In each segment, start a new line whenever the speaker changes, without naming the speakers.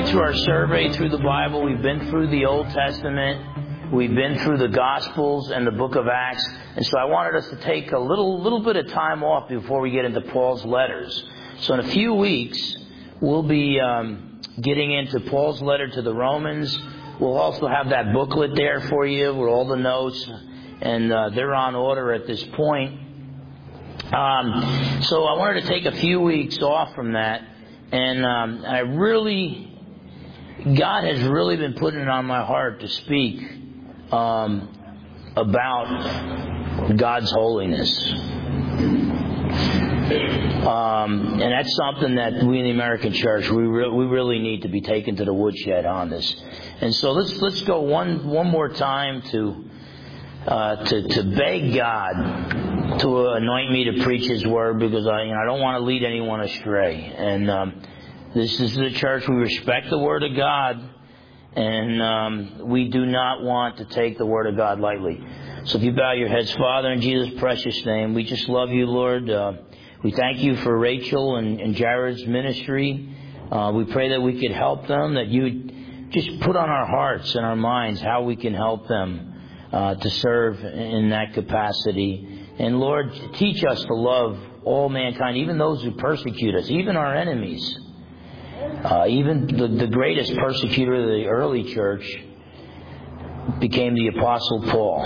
going through our survey through the Bible. We've been through the Old Testament. We've been through the Gospels and the book of Acts. And so I wanted us to take a little bit of time off before we get into Paul's letters. So in a few weeks, we'll be getting into Paul's letter to the Romans. We'll also have that booklet there for you with all the notes. And they're on order at this point. So I wanted to take a few weeks off from that. And God has really been putting it on my heart to speak about God's holiness. And that's something that we in the American church, we really need to be taken to the woodshed on this. And so let's go one more time to beg God to anoint me to preach His Word, because I don't want to lead anyone astray. And this is the church. We respect the Word of God, and we do not want to take the Word of God lightly. So if you bow your heads, Father, in Jesus' precious name, we just love you, Lord. We thank you for Rachel and Jared's ministry. We pray that we could help them, that you would just put on our hearts and our minds how we can help them to serve in that capacity. And Lord, teach us to love all mankind, even those who persecute us, even our enemies. Even the greatest persecutor of the early church became the Apostle Paul.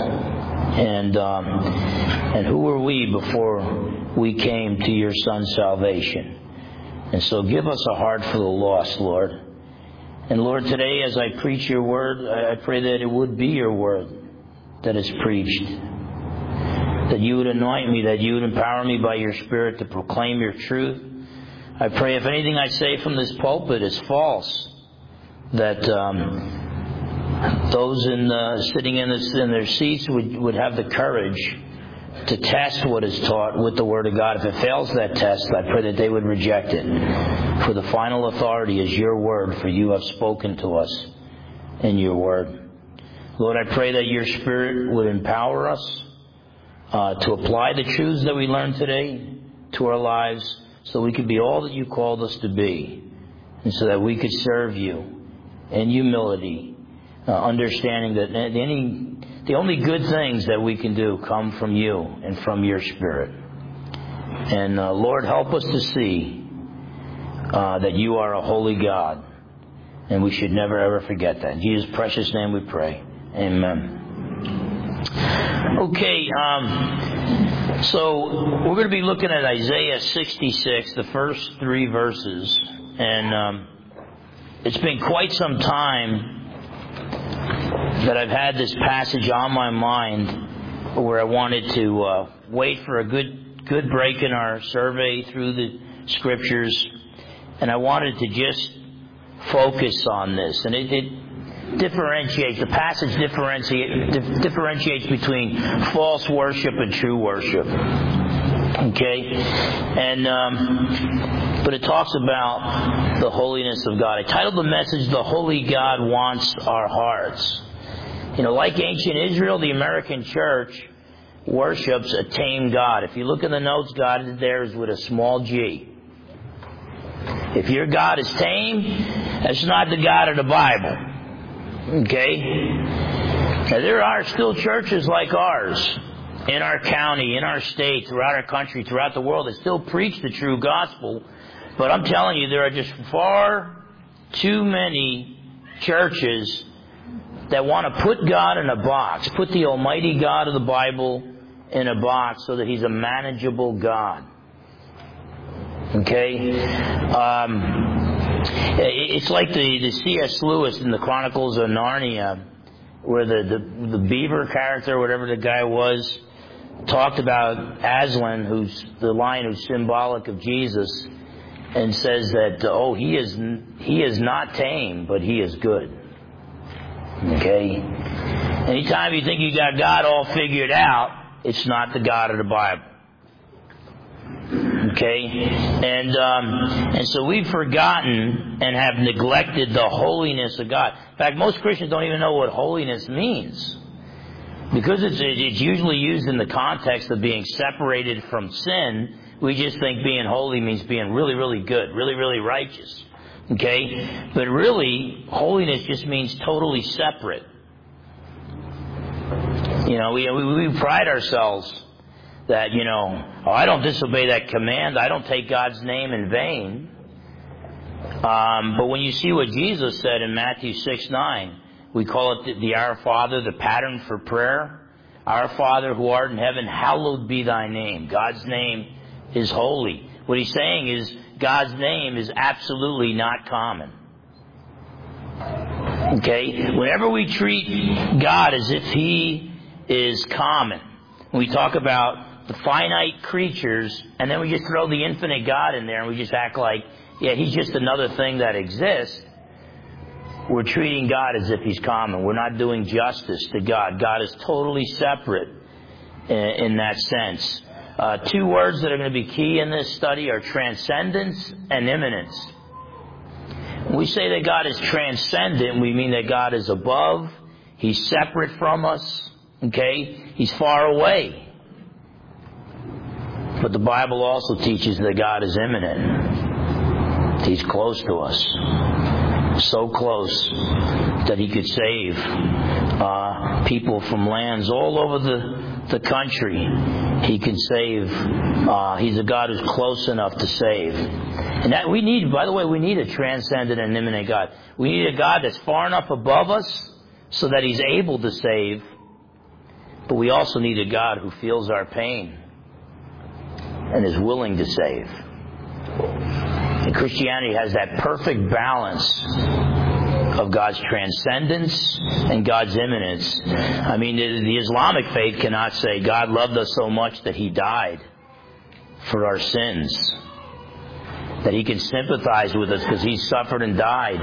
And who were we before we came to your Son's salvation? And so give us a heart for the lost, Lord. And Lord, today as I preach your word, I pray that it would be your word that is preached. That you would anoint me, that you would empower me by your Spirit to proclaim your truth. I pray if anything I say from this pulpit is false, that those sitting in their seats would have the courage to test what is taught with the Word of God. If it fails that test, I pray that they would reject it. For the final authority is your Word, for you have spoken to us in your Word. Lord, I pray that your Spirit would empower us to apply the truths that we learned today to our lives, so we could be all that you called us to be, and so that we could serve you in humility, understanding that the only good things that we can do come from you and from your Spirit. And Lord, help us to see that you are a holy God, and we should never ever forget that. In Jesus' precious name we pray. Amen. Okay, so we're going to be looking at Isaiah 66, the first 3 verses. And it's been quite some time that I've had this passage on my mind where I wanted to wait for a good break in our survey through the Scriptures. And I wanted to just focus on this. And the passage differentiates between false worship and true worship. Okay? And but it talks about the holiness of God. I titled the message, "The Holy God Wants Our Hearts." Like ancient Israel, the American church worships a tame God. If you look in the notes, God there is with a small g. If your God is tame, that's not the God of the Bible. Okay? Now, there are still churches like ours in our county, in our state, throughout our country, throughout the world that still preach the true gospel. But I'm telling you, there are just far too many churches that want to put God in a box, put the Almighty God of the Bible in a box so that He's a manageable God. Okay? It's like the C.S. Lewis in the Chronicles of Narnia, where the beaver character, whatever the guy was, talked about Aslan, who's the lion who's symbolic of Jesus, and says that he is not tame, but he is good. Okay? Anytime you think you got God all figured out, it's not the God of the Bible. Okay? And so we've forgotten and have neglected the holiness of God. In fact, most Christians don't even know what holiness means. Because it's usually used in the context of being separated from sin, we just think being holy means being really, really good, really, really righteous. Okay? But really, holiness just means totally separate. You know, we pride ourselves that, you know, I don't disobey that command. I don't take God's name in vain. But when you see what Jesus said in Matthew 6:9, we call it the Our Father, the pattern for prayer. Our Father who art in heaven, hallowed be thy name. God's name is holy. What he's saying is God's name is absolutely not common. Okay? Whenever we treat God as if he is common, when we talk about the finite creatures, and then we just throw the infinite God in there and we just act like, yeah, he's just another thing that exists, we're treating God as if he's common. We're not doing justice to God. God is totally separate in that sense. Two words that are going to be key in this study are transcendence and immanence. When we say that God is transcendent, we mean that God is above. He's separate from us. Okay? He's far away. But the Bible also teaches that God is immanent. He's close to us. So close that he could save people from lands all over the country. He can save. He's a God who's close enough to save. And that we need, by the way, we need a transcendent and immanent God. We need a God that's far enough above us so that he's able to save. But we also need a God who feels our pain and is willing to save. And Christianity has that perfect balance of God's transcendence and God's immanence. I mean, the Islamic faith cannot say God loved us so much that he died for our sins, that he can sympathize with us because he suffered and died.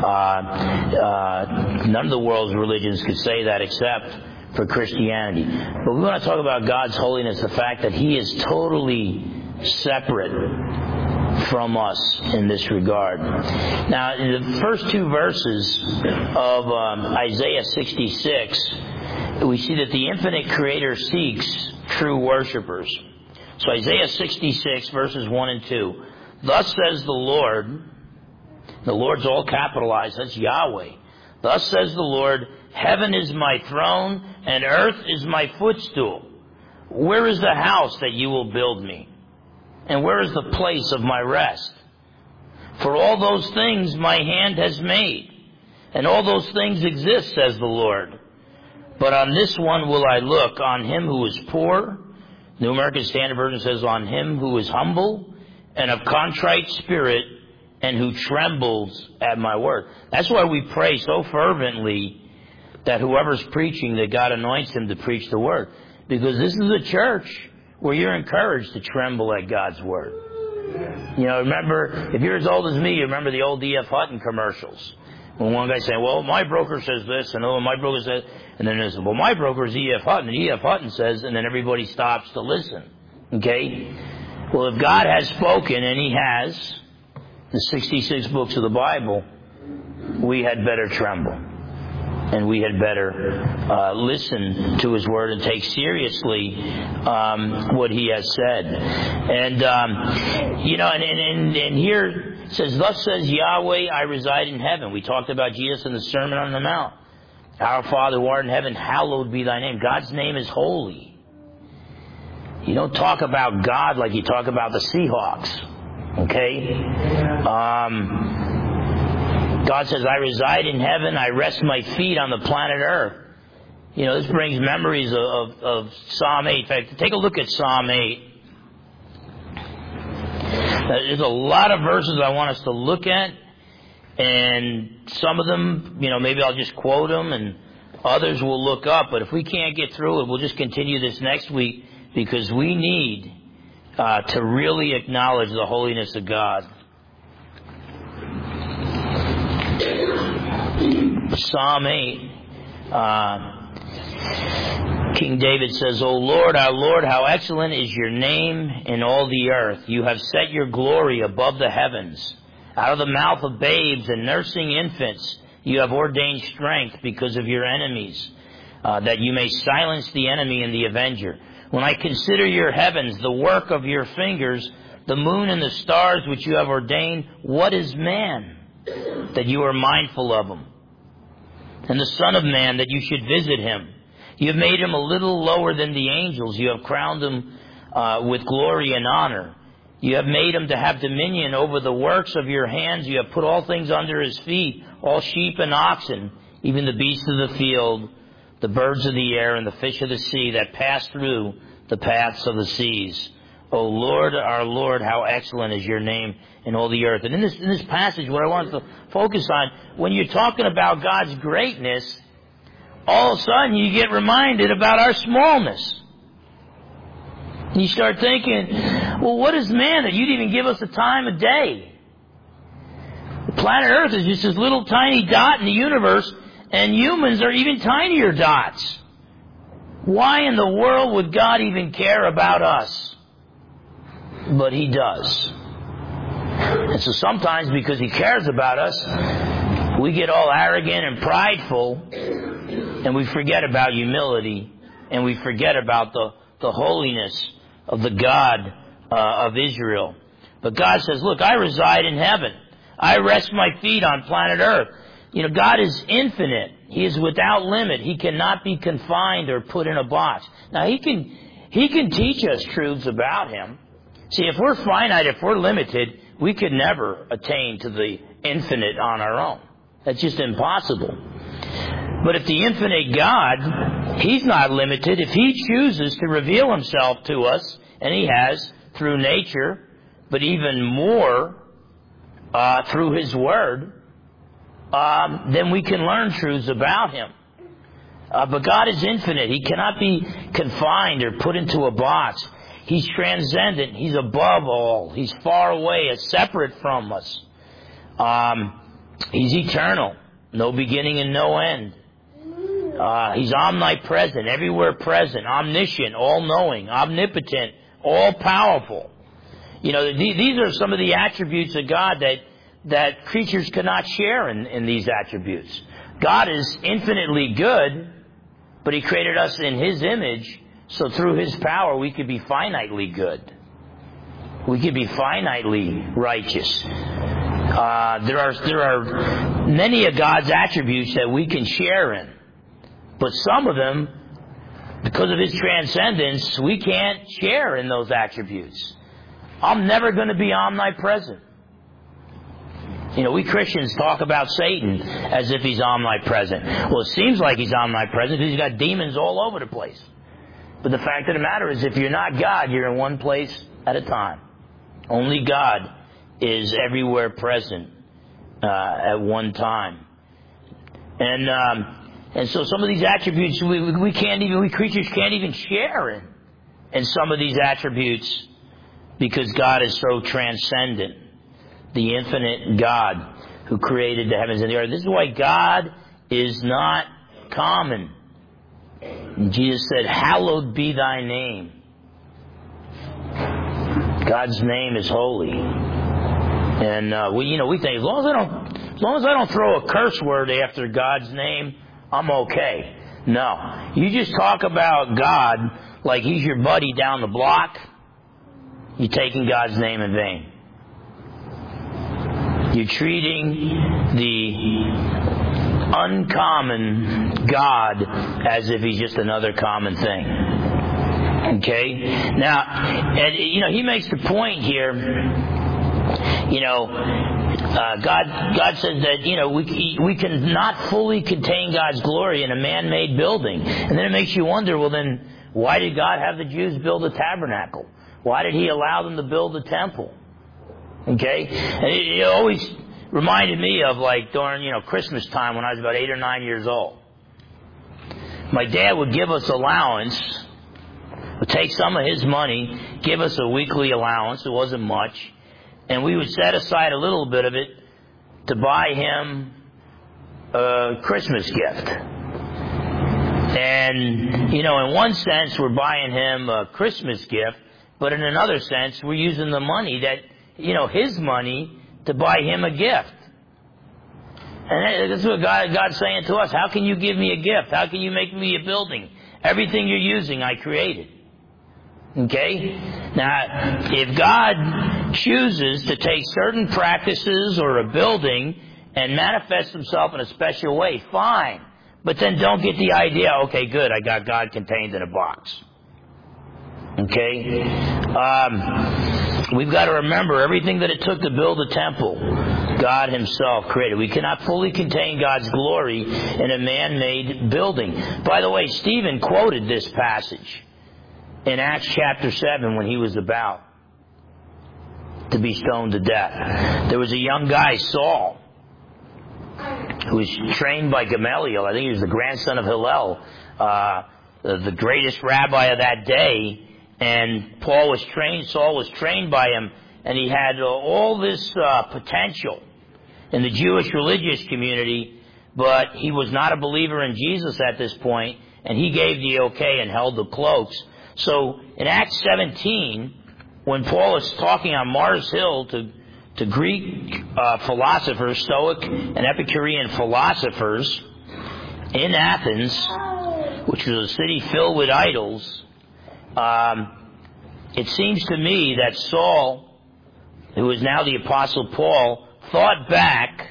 None of the world's religions could say that except for Christianity. But we want to talk about God's holiness, the fact that he is totally separate from us in this regard. Now, in the first two verses of Isaiah 66, we see that the infinite Creator seeks true worshipers. So Isaiah 66, verses 1 and 2. Thus says the Lord's all capitalized, that's Yahweh. Thus says the Lord, heaven is my throne, and earth is my footstool. Where is the house that you will build me? And where is the place of my rest? For all those things my hand has made, and all those things exist, says the Lord. But on this one will I look, on him who is poor. New American Standard Version says, on him who is humble and of contrite spirit, and who trembles at my word. That's why we pray so fervently that whoever's preaching, that God anoints him to preach the word. Because this is a church where you're encouraged to tremble at God's word. You know, remember, if you're as old as me, you remember the old E.F. Hutton commercials. When one guy saying, well, my broker says this, and oh, my broker says, and then there's, well, my broker is E.F. Hutton, and E.F. Hutton says, and then everybody stops to listen. Okay? Well, if God has spoken, and he has, the 66 books of the Bible, we had better tremble. And we had better listen to his word and take seriously what he has said. And, you know, and here it says, thus says Yahweh, I reside in heaven. We talked about Jesus in the Sermon on the Mount. Our Father who art in heaven, hallowed be thy name. God's name is holy. You don't talk about God like you talk about the Seahawks. Okay? God says, I reside in heaven, I rest my feet on the planet Earth. You know, this brings memories of Psalm 8. In fact, take a look at Psalm 8. There's a lot of verses I want us to look at, and some of them, you know, maybe I'll just quote them, and others we'll look up. But if we can't get through it, we'll just continue this next week, because we need to really acknowledge the holiness of God. Psalm 8, King David says, O Lord, our Lord, how excellent is your name in all the earth. You have set your glory above the heavens. Out of the mouth of babes and nursing infants, you have ordained strength because of your enemies, that you may silence the enemy and the avenger. When I consider your heavens, the work of your fingers, the moon and the stars which you have ordained, what is man that you are mindful of him. And the Son of Man, that you should visit him. You have made him a little lower than the angels. You have crowned him with glory and honor. You have made him to have dominion over the works of your hands. You have put all things under his feet, all sheep and oxen, even the beasts of the field, the birds of the air, and the fish of the sea that pass through the paths of the seas. O Lord, our Lord, how excellent is your name in all the earth. And in this passage, what I want to focus on, when you're talking about God's greatness, all of a sudden you get reminded about our smallness. And you start thinking, well, what is man that you'd even give us a time of day? The planet Earth is just this little tiny dot in the universe, and humans are even tinier dots. Why in the world would God even care about us? But he does. And so sometimes because he cares about us, we get all arrogant and prideful, and we forget about humility, and we forget about the holiness of the God of Israel. But God says, look, I reside in heaven. I rest my feet on planet Earth. You know, God is infinite. He is without limit. He cannot be confined or put in a box. Now, He can teach us truths about him. See, if we're finite, if we're limited, we could never attain to the infinite on our own. That's just impossible. But if the infinite God, he's not limited. If he chooses to reveal himself to us, and he has through nature, but even more through his word, then we can learn truths about him. But God is infinite. He cannot be confined or put into a box. He's transcendent. He's above all. He's far away, separate from us. He's eternal. No beginning and no end. He's omnipresent, everywhere present, omniscient, all-knowing, omnipotent, all-powerful. You know, these are some of the attributes of God that creatures cannot share in these attributes. God is infinitely good, but he created us in his image, so through his power we could be finitely good. We could be finitely righteous. There are many of God's attributes that we can share in. But some of them, because of his transcendence, we can't share in those attributes. I'm never going to be omnipresent. You know, we Christians talk about Satan as if he's omnipresent. Well, it seems like he's omnipresent because he's got demons all over the place. But the fact of the matter is, if you're not God, you're in one place at a time. Only God is everywhere present at one time. And so some of these attributes we creatures can't even share in some of these attributes because God is so transcendent. The infinite God who created the heavens and the earth. This is why God is not common. And Jesus said, hallowed be thy name. God's name is holy. And we think as long as I don't throw a curse word after God's name, I'm okay. No. You just talk about God like he's your buddy down the block, you're taking God's name in vain. You're treating the uncommon God as if he's just another common thing. Okay? Now, and, he makes the point here, God says that, we can not fully contain God's glory in a man-made building. And then it makes you wonder, well then, why did God have the Jews build a tabernacle? Why did he allow them to build a temple? Okay? And it always reminded me of during, Christmas time when I was about 8 or 9 years old. My dad would give us allowance, would take some of his money, give us a weekly allowance. It wasn't much. And we would set aside a little bit of it to buy him a Christmas gift. And, in one sense, we're buying him a Christmas gift, but in another sense, we're using the money that, his money to buy him a gift. And that's what God's saying to us. How can you give me a gift? How can you make me a building? Everything you're using, I created. Okay? Now, if God chooses to take certain practices or a building and manifests himself in a special way, fine. But then don't get the idea, okay, good, I got God contained in a box. Okay? We've got to remember everything that it took to build the temple, God himself created. We cannot fully contain God's glory in a man-made building. By the way, Stephen quoted this passage in Acts chapter 7 when he was about to be stoned to death. There was a young guy, Saul, who was trained by Gamaliel. I think he was the grandson of Hillel, the greatest rabbi of that day. And Saul was trained by him, and he had all this potential in the Jewish religious community, but he was not a believer in Jesus at this point, and he gave the okay and held the cloaks. So in Acts 17, when Paul is talking on Mars Hill to Greek philosophers, Stoic and Epicurean philosophers in Athens, which was a city filled with idols, it seems to me that Saul, who is now the Apostle Paul, thought back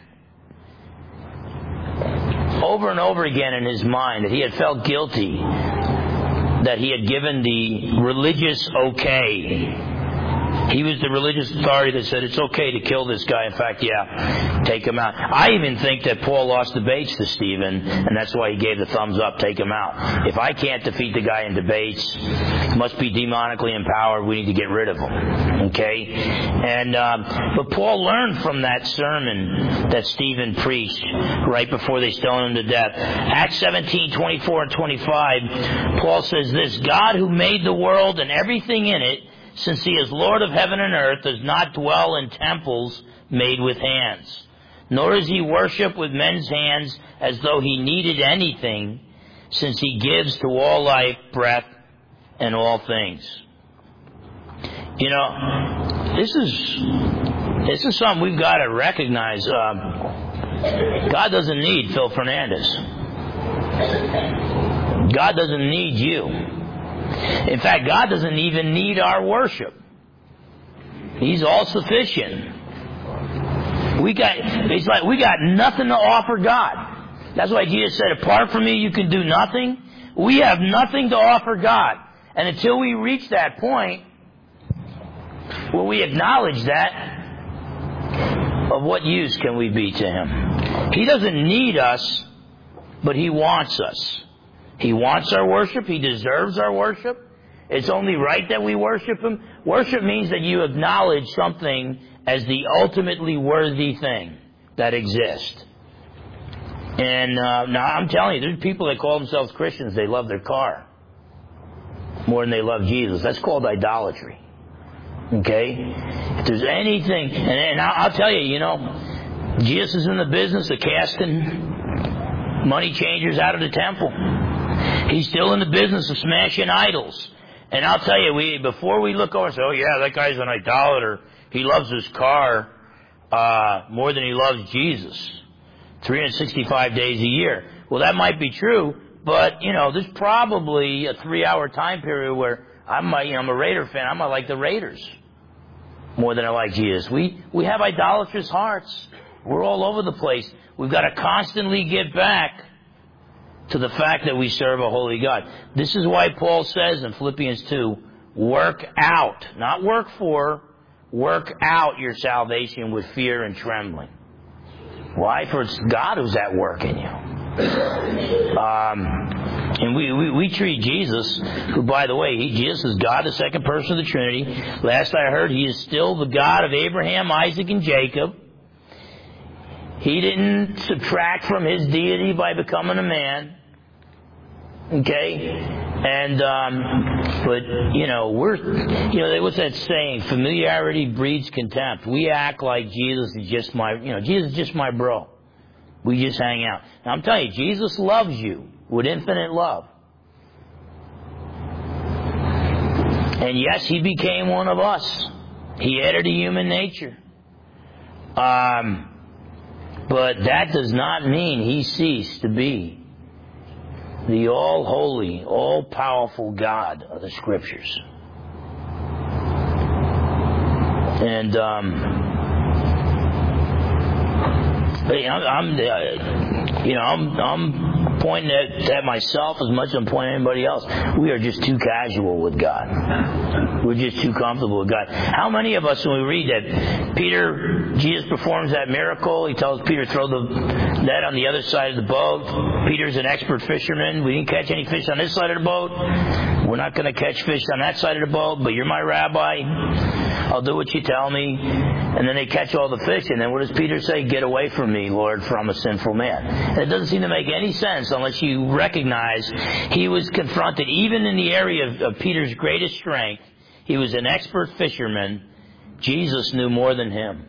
over and over again in his mind that he had felt guilty, that he had given the religious okay. He was the religious authority that said, it's okay to kill this guy. In fact, yeah, take him out. I even think that Paul lost debates to Stephen, and that's why he gave the thumbs up, take him out. If I can't defeat the guy in debates, he must be demonically empowered, we need to get rid of him. Okay? And, but Paul learned from that sermon that Stephen preached right before they stoned him to death. Acts 17, 24 and 25, Paul says this, God who made the world and everything in it, since he is Lord of heaven and earth, does not dwell in temples made with hands, nor is he worshipped with men's hands as though he needed anything, since he gives to all life, breath, and all things. You know, this is something we've got to recognize. God doesn't need Phil Fernandez. God doesn't need you. In fact, God doesn't even need our worship. He's all sufficient. It's like we got nothing to offer God. That's why Jesus said, apart from me, you can do nothing. We have nothing to offer God. And until we reach that point where we acknowledge that, of what use can we be to Him? He doesn't need us, but He wants us. He wants our worship. He deserves our worship. It's only right that we worship Him. Worship means that you acknowledge something as the ultimately worthy thing that exists. And now I'm telling you, there's people that call themselves Christians, they love their car more than they love Jesus. That's called idolatry. Okay? If there's anything, and I'll tell you, you know, Jesus is in the business of casting money changers out of the temple. He's still in the business of smashing idols. And I'll tell you, before we look over and say, oh yeah, that guy's an idolater, he loves his car more than he loves Jesus, 365 days a year. Well, that might be true, but, you know, there's probably a 3-hour time period where I'm a Raider fan, I might like the Raiders more than I like Jesus. We have idolatrous hearts. We're all over the place. We've got to constantly get back to the fact that we serve a holy God. This is why Paul says in Philippians 2, work out, not work for, work out your salvation with fear and trembling. Why? For it's God who's at work in you. And we treat Jesus, who, by the way, Jesus is God, the second person of the Trinity. Last I heard, He is still the God of Abraham, Isaac, and Jacob. He didn't subtract from His deity by becoming a man. Okay? And, but, you know, what's that saying? Familiarity breeds contempt. We act like Jesus is just Jesus is just my bro. We just hang out. Now, I'm telling you, Jesus loves you with infinite love. And yes, He became one of us. He added a human nature. But that does not mean He ceased to be the all-holy, all-powerful God of the Scriptures. And Hey, I'm pointing at myself as much as I'm pointing at anybody else. We are just too casual with God. We're just too comfortable with God. How many of us, when we read that Jesus performs that miracle, he tells Peter, throw the net on the other side of the boat. Peter's an expert fisherman. We didn't catch any fish on this side of the boat. We're not going to catch fish on that side of the boat, but you're my rabbi. I'll do what you tell me. And then they catch all the fish, and then what does Peter say? Get away from me, Lord, for I'm a sinful man. And it doesn't seem to make any sense unless you recognize he was confronted, even in the area of Peter's greatest strength. He was an expert fisherman. Jesus knew more than him.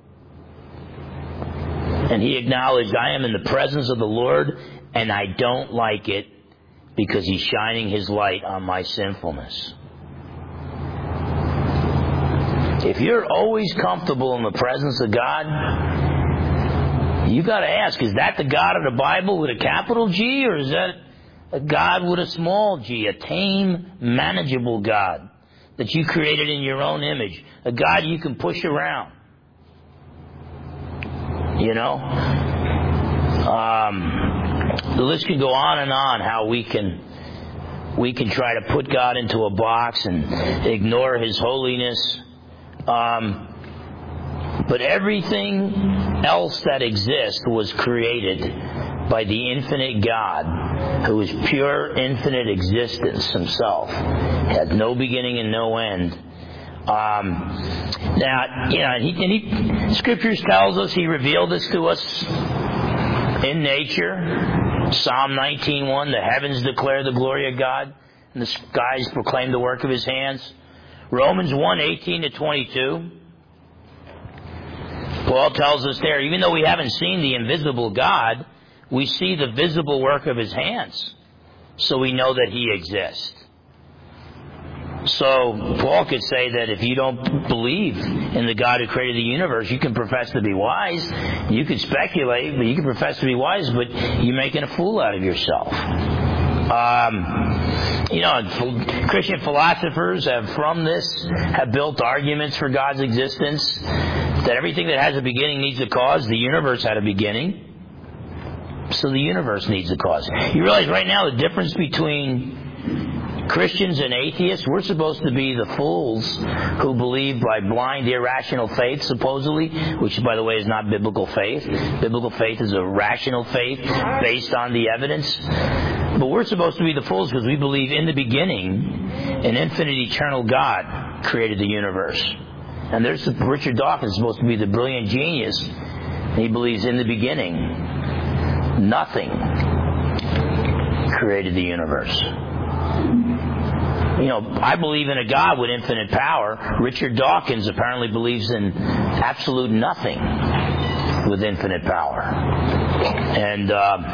And he acknowledged, I am in the presence of the Lord, and I don't like it because he's shining his light on my sinfulness. If you're always comfortable in the presence of God, you got to ask, is that the God of the Bible with a capital G, or is that a God with a small g, a tame, manageable God that you created in your own image, a God you can push around? You know? The list can go on and on how we can try to put God into a box and ignore his holiness. But everything else that exists was created by the infinite God, who is pure, infinite existence himself. Had no beginning and no end. Scriptures tells us he revealed this to us in nature. Psalm 19:1, the heavens declare the glory of God, and the skies proclaim the work of his hands. Romans 1:18-22. Paul tells us there, even though we haven't seen the invisible God, we see the visible work of his hands. So we know that he exists. So Paul could say that if you don't believe in the God who created the universe, you can profess to be wise. You can speculate, but you can profess to be wise, but you're making a fool out of yourself. Christian philosophers have built arguments for God's existence, that everything that has a beginning needs a cause. The universe had a beginning, so the universe needs a cause. You realize right now the difference between Christians and atheists? We're supposed to be the fools who believe by blind, irrational faith, supposedly, which, by the way, is not biblical faith. Biblical faith is a rational faith based on the evidence. But we're supposed to be the fools because we believe in the beginning an infinite, eternal God created the universe. And there's Richard Dawkins supposed to be the brilliant genius. He believes in the beginning nothing created the universe. I believe in a God with infinite power. Richard Dawkins apparently believes in absolute nothing with infinite power. And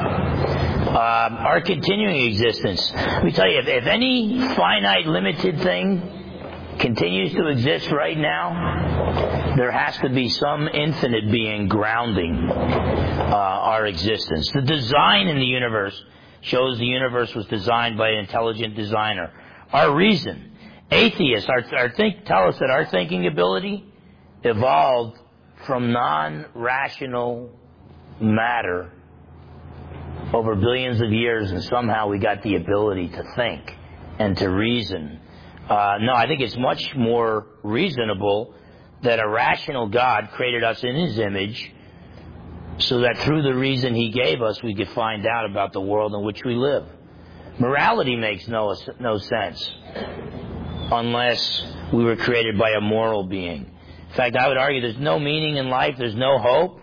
our continuing existence. Let me tell you, if any finite, limited thing continues to exist right now, there has to be some infinite being grounding our existence. The design in the universe shows the universe was designed by an intelligent designer. Our reason, atheists tell us that our thinking ability evolved from non-rational matter over billions of years, and somehow we got the ability to think and to reason. No, I think it's much more reasonable that a rational God created us in his image so that through the reason he gave us, we could find out about the world in which we live. Morality makes no sense unless we were created by a moral being. In fact, I would argue there's no meaning in life, there's no hope,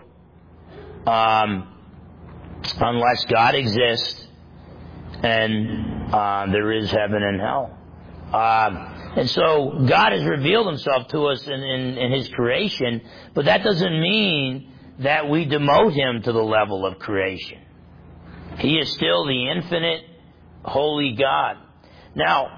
unless God exists and there is heaven and hell. And so God has revealed himself to us in his creation, but that doesn't mean that we demote him to the level of creation. He is still the infinite, holy God. Now,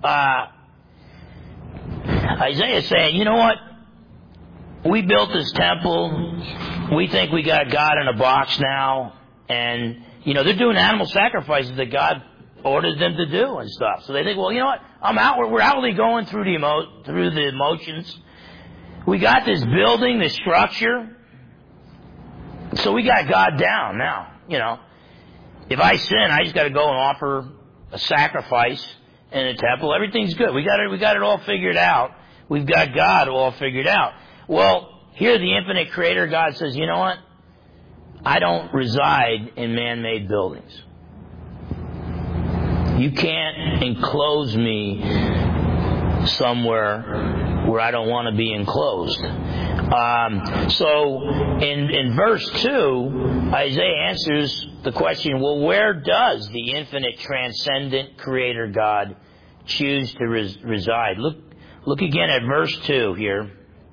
Isaiah is saying, you know what? We built this temple. We think we got God in a box now. And, they're doing animal sacrifices that God ordered them to do and stuff. So they think, well, you know what? We're outwardly going through the motions. We got this building, this structure. So we got God down now, If I sin, I just got to go and offer a sacrifice in a temple. Everything's good. We got it all figured out. We've got God all figured out. Well, here the infinite creator God says, you know what? I don't reside in man-made buildings. You can't enclose me somewhere where I don't want to be enclosed. So in verse 2, Isaiah answers the question, well, where does the infinite transcendent creator God choose to reside? Look again at verse 2 here.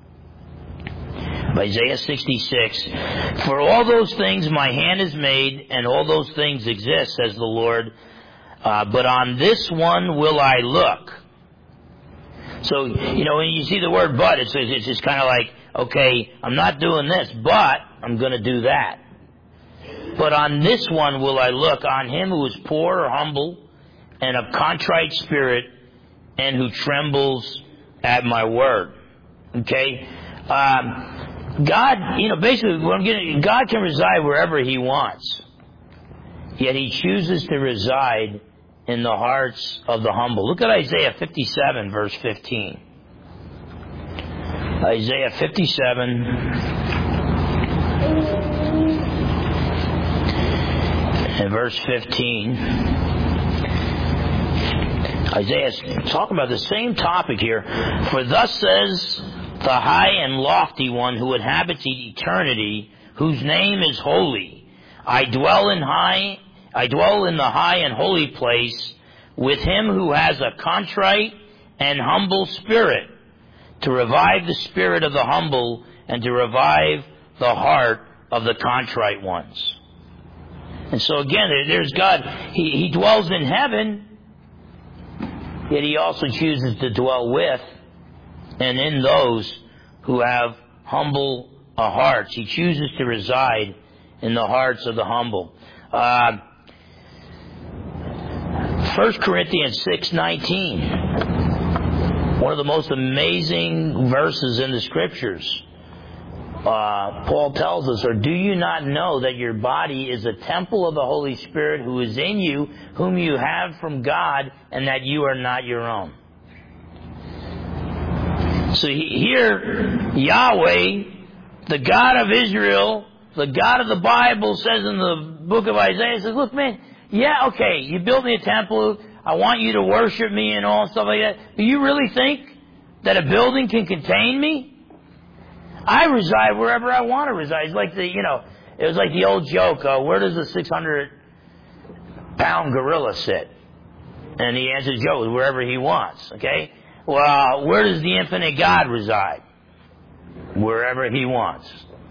Isaiah 66. For all those things my hand has made, and all those things exist, says the Lord. But on this one will I look. So, when you see the word but, it's just kind of like, okay, I'm not doing this, but I'm going to do that. But on this one will I look, on him who is poor or humble, and of contrite spirit, and who trembles at my word. Okay? God, basically, what I'm getting, God can reside wherever He wants. Yet He chooses to reside in the hearts of the humble. Look at Isaiah 57, verse 15. Isaiah 57. And verse 15. Isaiah's talking about the same topic here. For thus says the high and lofty one who inhabits eternity, whose name is holy. I dwell in the high and holy place with him who has a contrite and humble spirit, to revive the spirit of the humble and to revive the heart of the contrite ones. And so again, there's God. He dwells in heaven, yet He also chooses to dwell with and in those who have humble hearts. He chooses to reside in the hearts of the humble. 1 Corinthians 6:19, one of the most amazing verses in the Scriptures. Paul tells us, or do you not know that your body is a temple of the Holy Spirit who is in you, whom you have from God, and that you are not your own? So here, Yahweh, the God of Israel, the God of the Bible, says in the book of Isaiah, says, look, man, yeah, okay, you built me a temple, I want you to worship me and all stuff like that, but you really think that a building can contain me? I reside wherever I want to reside. It's like it was like the old joke, where does a 600-pound gorilla sit? And the answer is, Joe, wherever he wants, okay? Well, where does the infinite God reside? Wherever He wants.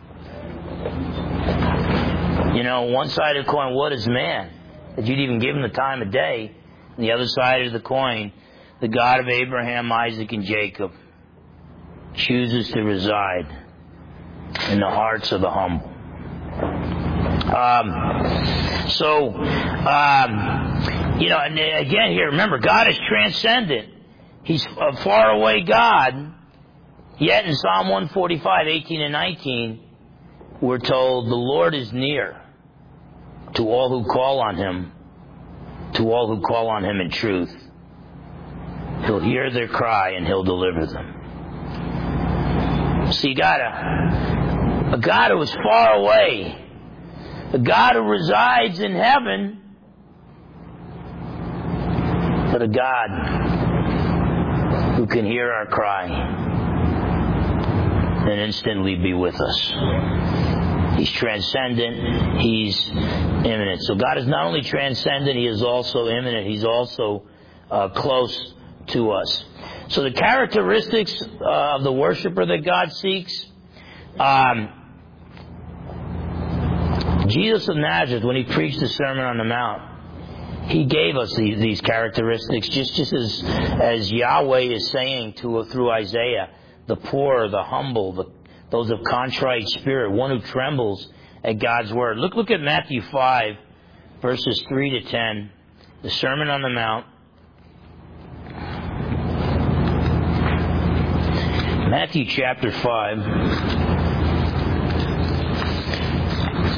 One side of the coin, what is man? That you'd even give him the time of day. And the other side of the coin, the God of Abraham, Isaac, and Jacob chooses to reside in the hearts of the humble. And again here, remember, God is transcendent. He's a faraway God. Yet in Psalm 145, 18 and 19, we're told the Lord is near to all who call on Him, to all who call on Him in truth. He'll hear their cry and He'll deliver them. So you got a God who is far away, a God who resides in heaven, but a God who can hear our cry and instantly be with us. He's transcendent. He's immanent. So God is not only transcendent, He is also immanent. He's also close to us. So the characteristics of the worshiper that God seeks, Jesus of Nazareth, when He preached the Sermon on the Mount, He gave us these characteristics, just as Yahweh is saying through Isaiah, the poor, the humble, those of contrite spirit, one who trembles at God's word. Look at Matthew 5, verses 3 to 10, the Sermon on the Mount. Matthew chapter 5.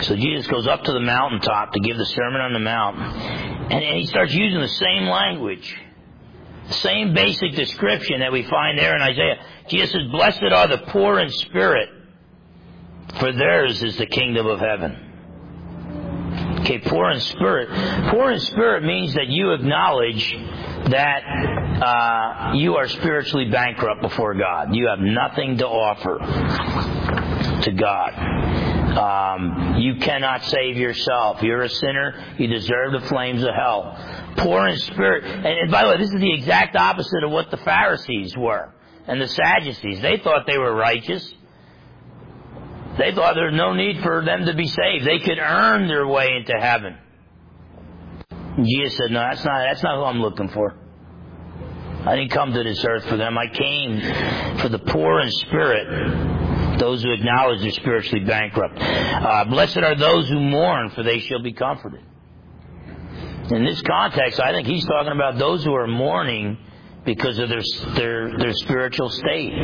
So Jesus goes up to the mountaintop to give the Sermon on the Mount, and he starts using the same language, same basic description that we find there in Isaiah. Jesus says, "Blessed are the poor in spirit, for theirs is the kingdom of heaven." Okay, poor in spirit. Poor in spirit means that you acknowledge that you are spiritually bankrupt before God. You have nothing to offer to God. You cannot save yourself. You're a sinner. You deserve the flames of hell. Poor in spirit. And by the way, this is the exact opposite of what the Pharisees were and the Sadducees. They thought they were righteous. They thought there was no need for them to be saved. They could earn their way into heaven. And Jesus said, "No, that's not who I'm looking for. I didn't come to this earth for them. I came for the poor in spirit, those who acknowledge they're spiritually bankrupt. Blessed are those who mourn, for they shall be comforted." In this context, I think he's talking about those who are mourning because of their spiritual state.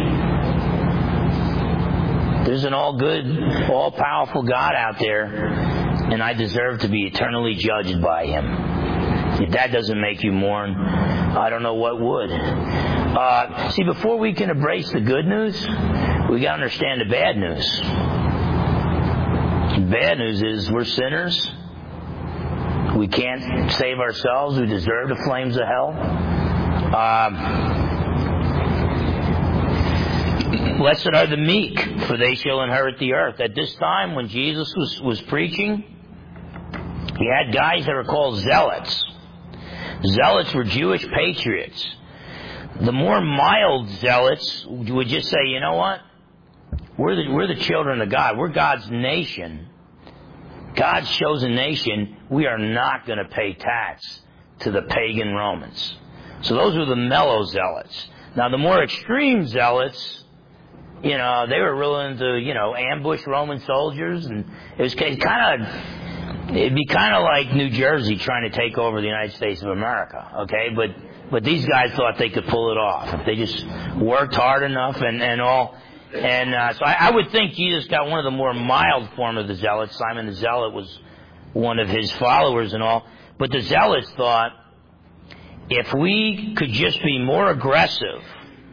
There's an all-good, all-powerful God out there, and I deserve to be eternally judged by Him. If that doesn't make you mourn, I don't know what would. See, before we can embrace the good news, we got to understand the bad news. The bad news is we're sinners. We can't save ourselves. We deserve the flames of hell. Blessed are the meek, for they shall inherit the earth. At this time, when Jesus was preaching, he had guys that were called zealots. Zealots were Jewish patriots. The more mild zealots would just say, "You know what? We're the children of God. We're God's nation. God's chosen nation. We are not going to pay tax to the pagan Romans." So those were the mellow zealots. Now the more extreme zealots, they were willing to, ambush Roman soldiers, and it'd be kind of like New Jersey trying to take over the United States of America, okay? But these guys thought they could pull it off if they just worked hard enough and all. And so I would think Jesus got one of the more mild form of the zealots. Simon the Zealot was one of his followers and all. But the zealots thought, if we could just be more aggressive,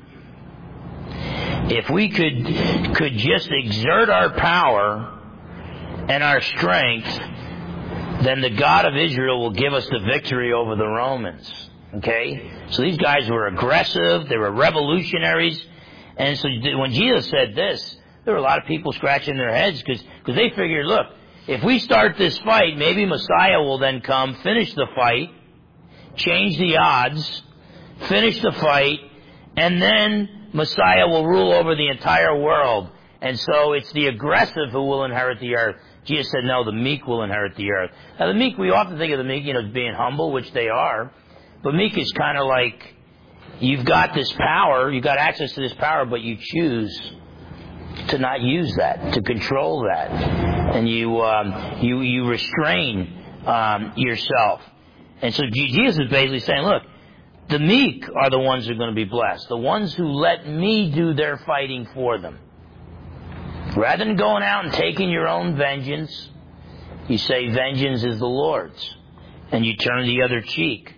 if we could just exert our power and our strength, then the God of Israel will give us the victory over the Romans. Okay? So these guys were aggressive. They were revolutionaries. And so when Jesus said this, there were a lot of people scratching their heads because they figured, look, if we start this fight, maybe Messiah will then come, finish the fight, change the odds, finish the fight, and then Messiah will rule over the entire world. And so it's the aggressive who will inherit the earth. Jesus said, no, the meek will inherit the earth. Now the meek, we often think of the meek, as being humble, which they are. But meek is kind of like, you've got this power, you've got access to this power, but you choose to not use that, to control that. And you restrain yourself. And so Jesus is basically saying, look, the meek are the ones who are going to be blessed. The ones who let me do their fighting for them. Rather than going out and taking your own vengeance, you say, vengeance is the Lord's. And you turn the other cheek.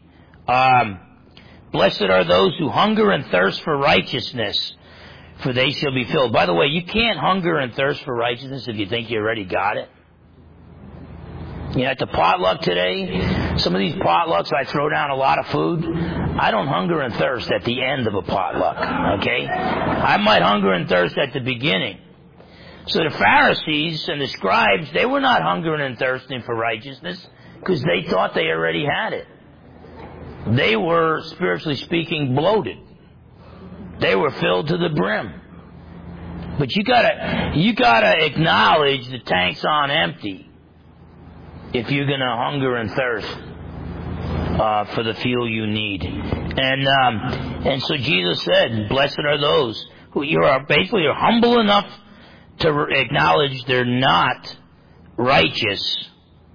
Blessed are those who hunger and thirst for righteousness, for they shall be filled. By the way, you can't hunger and thirst for righteousness if you think you already got it. At the potluck today, some of these potlucks, I throw down a lot of food. I don't hunger and thirst at the end of a potluck, okay? I might hunger and thirst at the beginning. So the Pharisees and the scribes, they were not hungering and thirsting for righteousness because they thought they already had it. They were, spiritually speaking, bloated. They were filled to the brim. But you gotta acknowledge the tank's on empty if you're gonna hunger and thirst for the fuel you need. And so Jesus said, blessed are those who are humble enough to acknowledge they're not righteous,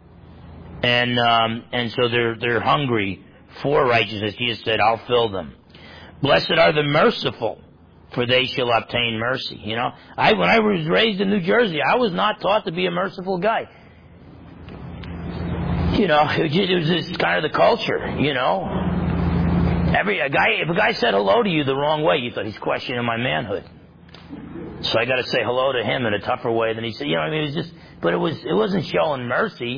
and so they're hungry for righteousness. Jesus said, I'll fill them. Blessed are the merciful, for they shall obtain mercy. When I was raised in New Jersey, I was not taught to be a merciful guy. You know, it was just kind of the culture, you know. If a guy said hello to you the wrong way, you thought he's questioning my manhood. So I got to say hello to him in a tougher way than he said. You know what I mean? It was just, but it wasn't showing mercy.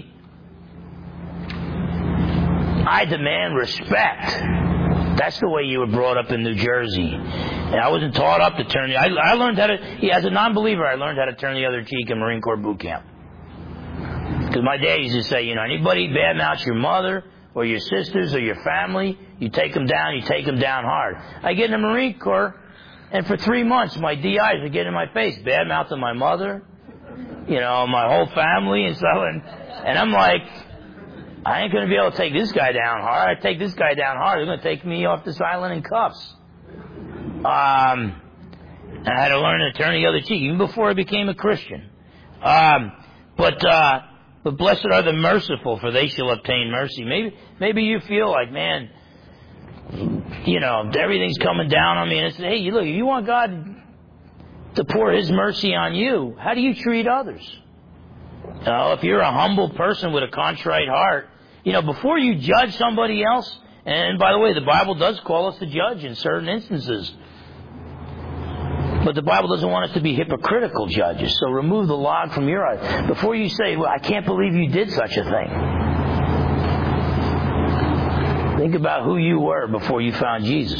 I demand respect. That's the way you were brought up in New Jersey. And I wasn't taught up to turn. I learned how to. As a non-believer, I learned how to turn the other cheek in Marine Corps boot camp. Because my dad used to say, you know, anybody badmouths your mother or your sisters or your family, you take them down. You take them down hard. I get in the Marine Corps. And for 3 months, my DIs would get in my face, bad-mouthing my mother, you know, my whole family and stuff. And I'm like, I ain't going to be able to take this guy down hard. I take this guy down hard, they're going to take me off this island in cuffs. I had to learn to turn the other cheek, even before I became a Christian. But blessed are the merciful, for they shall obtain mercy. Maybe you feel like, man, you know, everything's coming down on me. And it's, hey, look, you want God to pour His mercy on you, how do you treat others? If you're a humble person with a contrite heart, you know, before you judge somebody else, and by the way, the Bible does call us to judge in certain instances. But the Bible doesn't want us to be hypocritical judges. So remove the log from your eye. Before you say, well, I can't believe you did such a thing. Think about who you were before you found Jesus.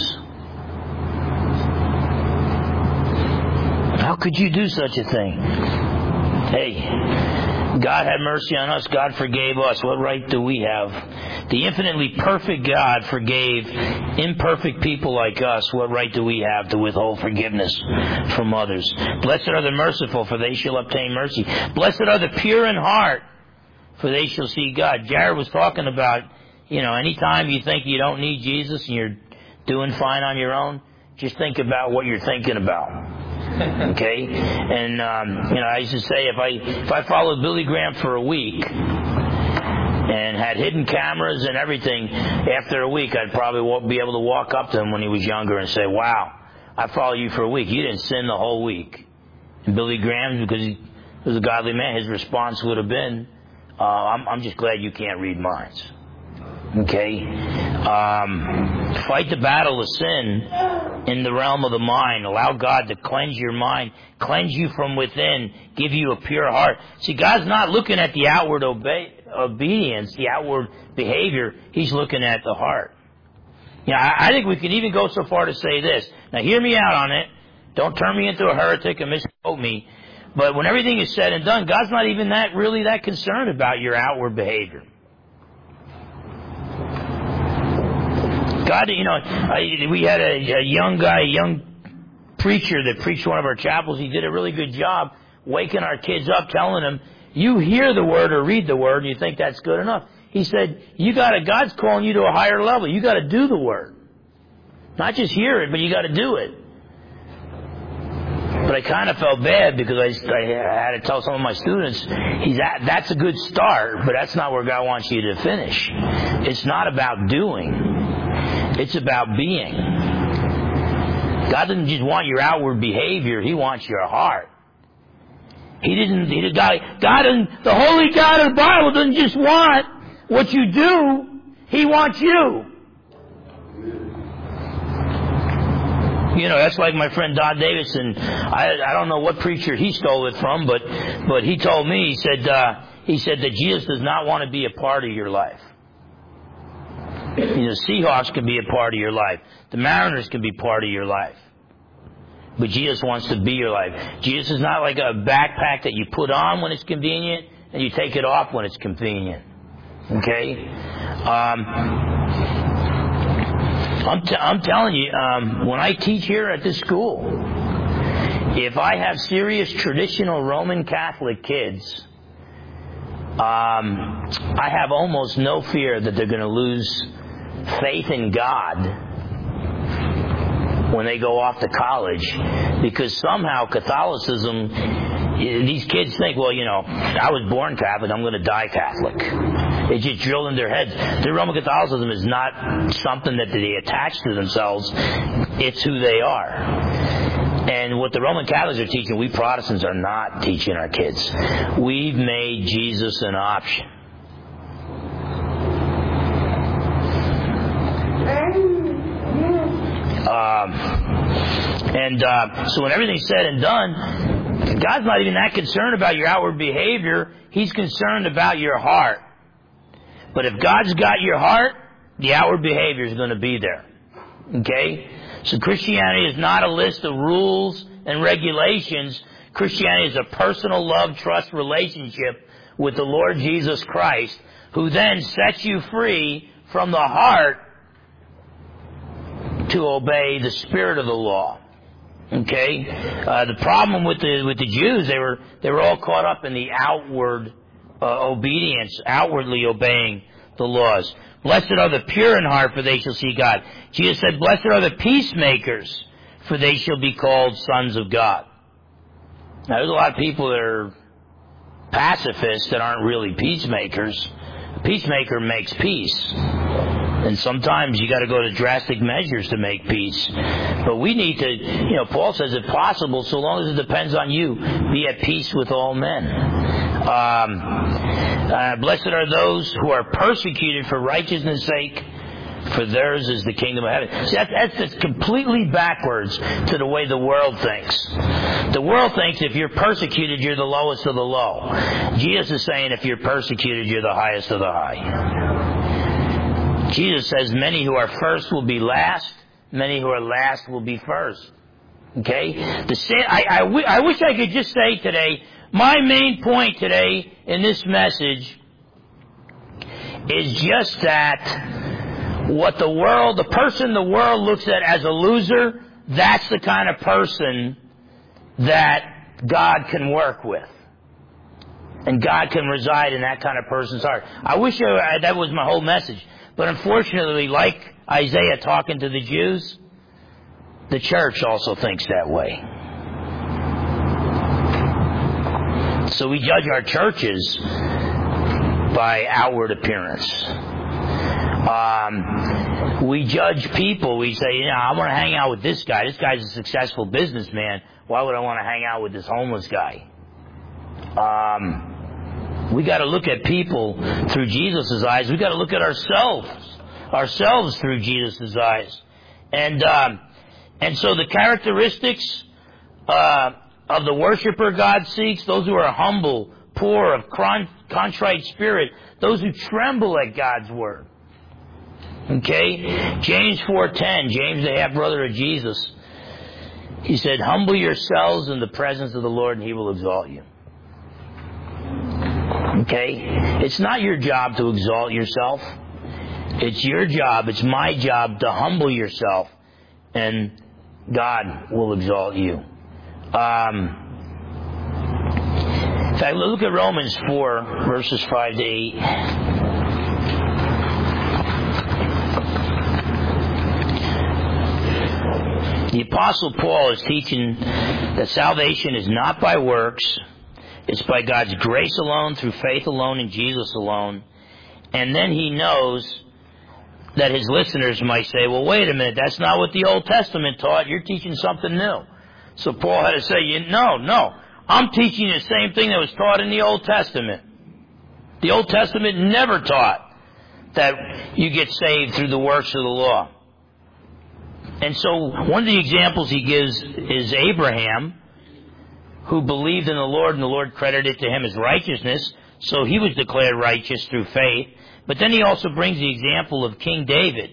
How could you do such a thing? Hey, God had mercy on us. God forgave us. What right do we have? The infinitely perfect God forgave imperfect people like us. What right do we have to withhold forgiveness from others? Blessed are the merciful, for they shall obtain mercy. Blessed are the pure in heart, for they shall see God. Jared was talking about, you know, anytime you think you don't need Jesus and you're doing fine on your own, just think about what you're thinking about. Okay? And, you know, I used to say if I followed Billy Graham for a week and had hidden cameras and everything, after a week I'd probably be able to walk up to him when he was younger and say, wow, I followed you for a week. You didn't sin the whole week. And Billy Graham, because he was a godly man, his response would have been, I'm just glad you can't read minds. Okay? Fight the battle of sin in the realm of the mind. Allow God to cleanse your mind, cleanse you from within, give you a pure heart. See, God's not looking at the outward obedience, the outward behavior. He's looking at the heart. Yeah, I think we can even go so far to say this. Now, hear me out on it. Don't turn me into a heretic and misquote me. But when everything is said and done, God's not even really that concerned about your outward behavior. God, you know, we had a young preacher that preached one of our chapels. He did a really good job waking our kids up, telling them, you hear the word or read the word and you think that's good enough. He said, God's calling you to a higher level. You got to do the word. Not just hear it, but you got to do it. But I kind of felt bad because I had to tell some of my students, that's a good start, but that's not where God wants you to finish. It's not about doing. It's about being. God doesn't just want your outward behavior. He wants your heart. The Holy God of the Bible doesn't just want what you do. He wants you. You know, that's like my friend Don Davidson. I don't know what preacher he stole it from, but he told me, he said that Jesus does not want to be a part of your life. You know, Seahawks can be a part of your life. The Mariners can be part of your life. But Jesus wants to be your life. Jesus is not like a backpack that you put on when it's convenient and you take it off when it's convenient. Okay? I'm telling you, when I teach here at this school, if I have serious traditional Roman Catholic kids, I have almost no fear that they're going to lose faith in God when they go off to college, because somehow Catholicism, these kids think, well, you know, I was born Catholic, I'm going to die Catholic. It's just drilled in their heads. Their Roman Catholicism is not something that they attach to themselves. It's who they are. And what the Roman Catholics are teaching, we Protestants are not teaching our kids. We've made Jesus an option. And so when everything's said and done, God's not even that concerned about your outward behavior. He's concerned about your heart. But if God's got your heart, the outward behavior is going to be there. Okay? So Christianity is not a list of rules and regulations. Christianity is a personal love, trust relationship with the Lord Jesus Christ, who then sets you free from the heart to obey the spirit of the law. Okay? The problem with the Jews, they were all caught up in the outward obedience, outwardly obeying the laws. Blessed are the pure in heart, for they shall see God. Jesus said, blessed are the peacemakers, for they shall be called sons of God. Now, there's a lot of people that are pacifists that aren't really peacemakers. A peacemaker makes peace. And sometimes you got to go to drastic measures to make peace. But we need to, Paul says, if possible, so long as it depends on you, be at peace with all men. Blessed are those who are persecuted for righteousness' sake, for theirs is the kingdom of heaven. See, that's completely backwards to the way the world thinks. The world thinks if you're persecuted, you're the lowest of the low. Jesus is saying if you're persecuted, you're the highest of the high. Jesus says many who are first will be last, many who are last will be first. Okay? I wish I could just say today, my main point today in this message is just that what the person the world looks at as a loser, that's the kind of person that God can work with. And God can reside in that kind of person's heart. I wish that was my whole message. But unfortunately, like Isaiah talking to the Jews, the church also thinks that way. So we judge our churches by outward appearance. We judge people. We say, I want to hang out with this guy. This guy's a successful businessman. Why would I want to hang out with this homeless guy? We got to look at people through Jesus' eyes. We got to look at ourselves through Jesus' eyes. And so the characteristics of the worshiper God seeks, those who are humble, poor, of contrite spirit, those who tremble at God's word. Okay? James 4:10, James the half-brother of Jesus, he said, humble yourselves in the presence of the Lord and He will exalt you. Okay? It's not your job to exalt yourself. It's your job, it's my job to humble yourself and God will exalt you. In fact, look at Romans 4, verses 5 to 8. The Apostle Paul is teaching that salvation is not by works. It's by God's grace alone, through faith alone, in Jesus alone. And then he knows that his listeners might say, well, wait a minute, that's not what the Old Testament taught. You're teaching something new. So Paul had to say, no, I'm teaching the same thing that was taught in the Old Testament. The Old Testament never taught that you get saved through the works of the law. And so one of the examples he gives is Abraham, who believed in the Lord, and the Lord credited it to him as righteousness, so he was declared righteous through faith. But then he also brings the example of King David.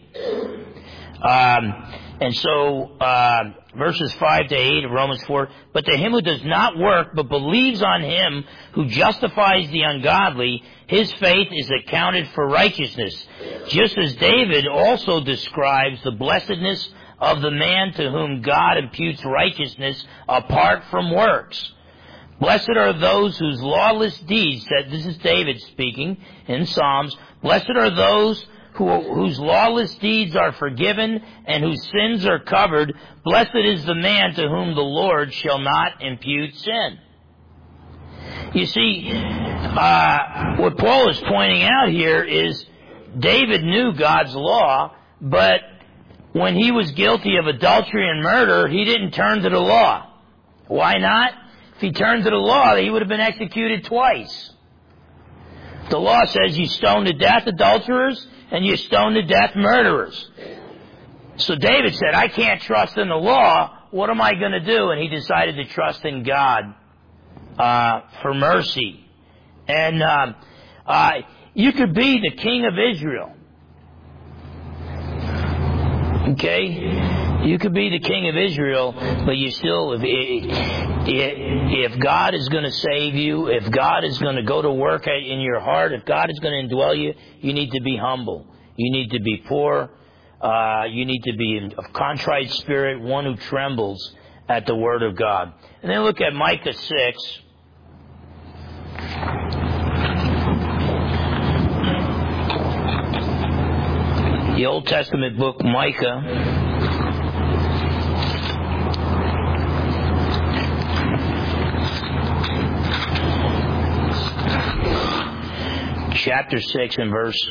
And so verses 5 to 8 of Romans 4, but to him who does not work, but believes on him who justifies the ungodly, his faith is accounted for righteousness. Just as David also describes the blessedness of the man to whom God imputes righteousness apart from works. Blessed are those whose lawless deeds, this is David speaking in Psalms, blessed are those whose lawless deeds are forgiven and whose sins are covered. Blessed is the man to whom the Lord shall not impute sin. You see, what Paul is pointing out here is David knew God's law, but when he was guilty of adultery and murder, he didn't turn to the law. Why not? If he turned to the law, he would have been executed twice. The law says you stone to death adulterers and you stone to death murderers. So David said, I can't trust in the law. what am I going to do? And he decided to trust in God for mercy. And you could be the king of Israel. Okay? You could be the king of Israel, but you still, if God is going to save you, if God is going to go to work in your heart, if God is going to indwell you, you need to be humble. You need to be poor. You need to be of contrite spirit, one who trembles at the word of God. And then look at Micah 6. The Old Testament book, Micah. Chapter 6 and verse...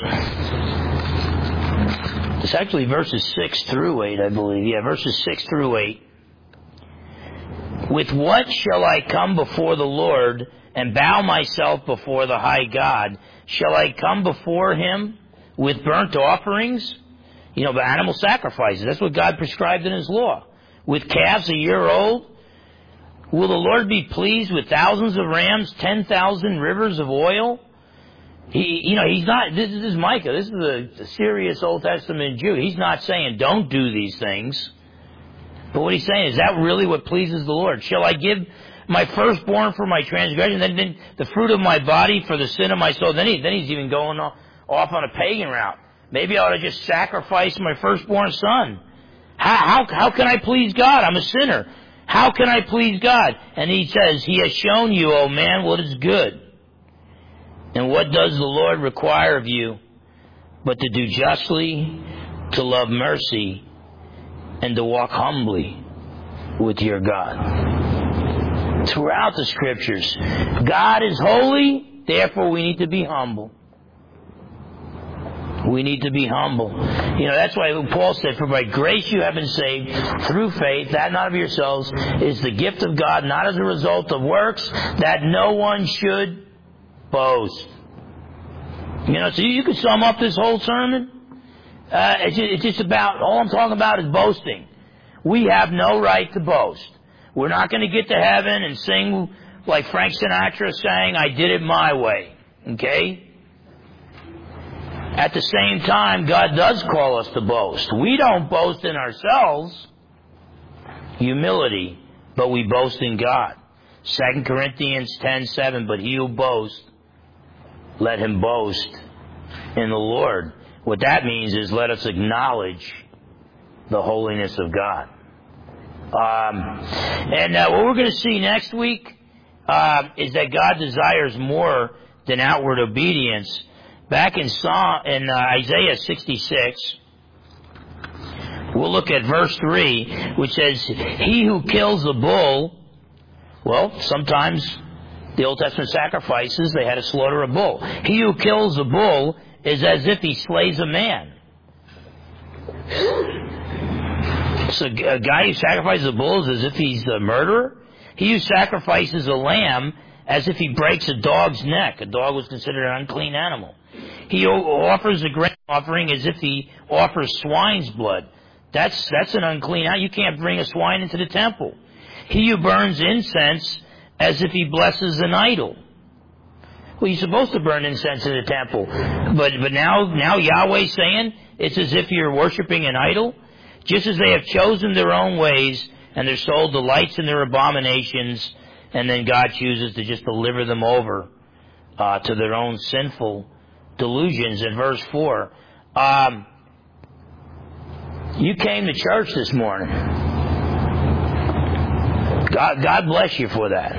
It's actually verses 6 through 8, I believe. Yeah, verses 6 through 8. With what shall I come before the Lord and bow myself before the high God? Shall I come before Him with burnt offerings? You know, the animal sacrifices. That's what God prescribed in His law. With calves a year old? Will the Lord be pleased with thousands of rams, 10,000 rivers of oil? He's not, this is Micah. This is a serious Old Testament Jew. He's not saying don't do these things. But what he's saying is that really what pleases the Lord. Shall I give my firstborn for my transgression, then the fruit of my body for the sin of my soul? Then he's even going off on a pagan route. Maybe I ought to just sacrifice my firstborn son. How can I please God? I'm a sinner. How can I please God? And he says, He has shown you, O man, what is good. And what does the Lord require of you but to do justly, to love mercy, and to walk humbly with your God? Throughout the Scriptures, God is holy, therefore we need to be humble. We need to be humble. You know, that's why Paul said, for by grace you have been saved through faith, that not of yourselves, is the gift of God, not as a result of works, that no one should boast. You know, so you could sum up this whole sermon. It's just about, all I'm talking about is boasting. We have no right to boast. We're not going to get to heaven and sing like Frank Sinatra sang, I did it my way. Okay? At the same time, God does call us to boast. We don't boast in ourselves, humility, but we boast in God. 2 Corinthians 10:7, but he who boasts, let him boast in the Lord. What that means is let us acknowledge the holiness of God. What we're going to see next week is that God desires more than outward obedience. Back in Isaiah 66, we'll look at verse 3, which says, he who kills a bull, well, sometimes the Old Testament sacrifices, they had to slaughter a bull. He who kills a bull is as if he slays a man. So a guy who sacrifices a bull is as if he's a murderer. He who sacrifices a lamb as if he breaks a dog's neck. A dog was considered an unclean animal. He who offers a grain offering as if he offers swine's blood. That's an unclean animal. You can't bring a swine into the temple. He who burns incense as if he blesses an idol. Well, you're supposed to burn incense in the temple. But now Yahweh's saying it's as if you're worshiping an idol. Just as they have chosen their own ways and their soul delights in their abominations, and then God chooses to just deliver them over to their own sinful delusions. In verse 4, you came to church this morning. God bless you for that.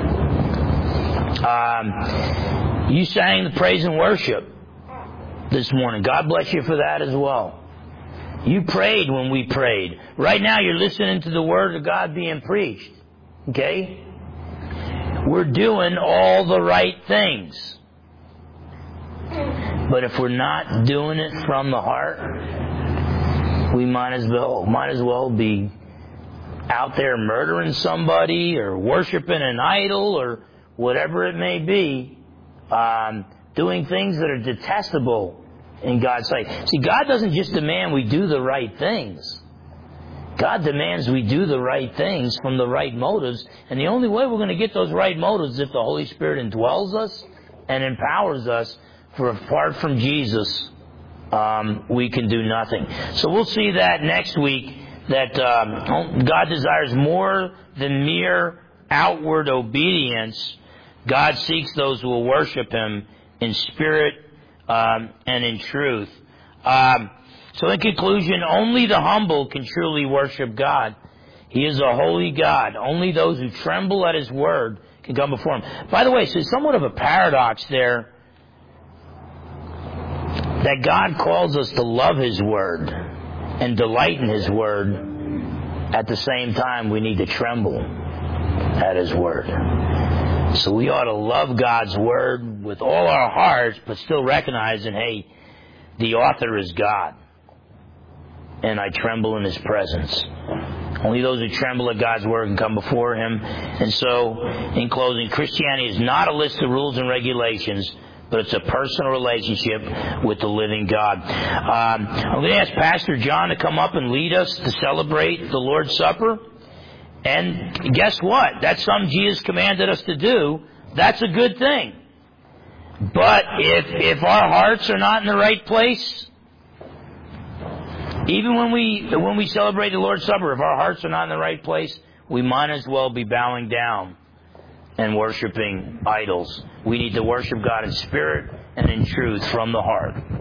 You sang the praise and worship this morning. God bless you for that as well. You prayed when we prayed. Right now you're listening to the Word of God being preached. Okay? We're doing all the right things. But if we're not doing it from the heart, we might as well be out there murdering somebody or worshiping an idol or whatever it may be, doing things that are detestable in God's sight. See, God doesn't just demand we do the right things. God demands we do the right things from the right motives, and the only way we're going to get those right motives is if the Holy Spirit indwells us and empowers us. For apart from Jesus, we can do nothing. So we'll see that next week, that God desires more than mere outward obedience. God seeks those who will worship Him in spirit and in truth. So in conclusion, only the humble can truly worship God. He is a holy God. Only those who tremble at His word can come before Him. By the way, so somewhat of a paradox there, that God calls us to love His word and delight in His word. At the same time, we need to tremble at His word. So we ought to love God's word with all our hearts, but still recognizing, hey, the author is God, and I tremble in His presence. Only those who tremble at God's word can come before Him. And so, in closing, Christianity is not a list of rules and regulations, but it's a personal relationship with the living God. I'm going to ask Pastor John to come up and lead us to celebrate the Lord's Supper. And guess what? That's something Jesus commanded us to do. That's a good thing. But if our hearts are not in the right place, even when we celebrate the Lord's Supper, if our hearts are not in the right place, we might as well be bowing down and worshiping idols. We need to worship God in spirit and in truth from the heart.